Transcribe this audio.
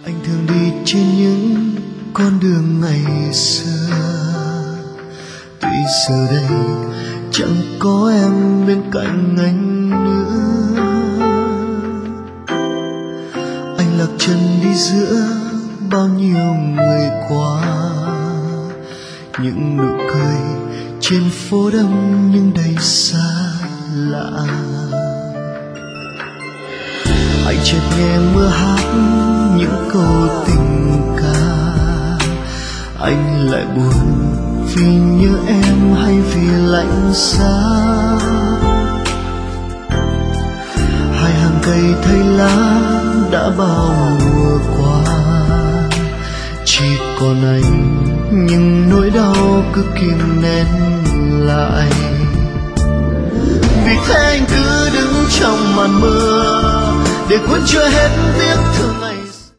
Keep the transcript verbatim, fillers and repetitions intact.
Anh thường đi trên những con đường ngày xưa, tuy giờ đây chẳng có em bên cạnh anh nữa. Anh lạc chân đi giữa bao nhiêu người qua, những nụ cười trên phố đông nhưng đầy xa lạ. Anh chợt nghe mưa hát những câu tình ca, anh lại buồn vì nhớ em hay vì lạnh giá. Hai hàng cây thay lá đã bao mùa qua, chỉ còn anh nhưng nỗi đau cứ kìm nén lại. Vì thế anh cứ đứng trong màn mưa để cuốn trôi hết tiếc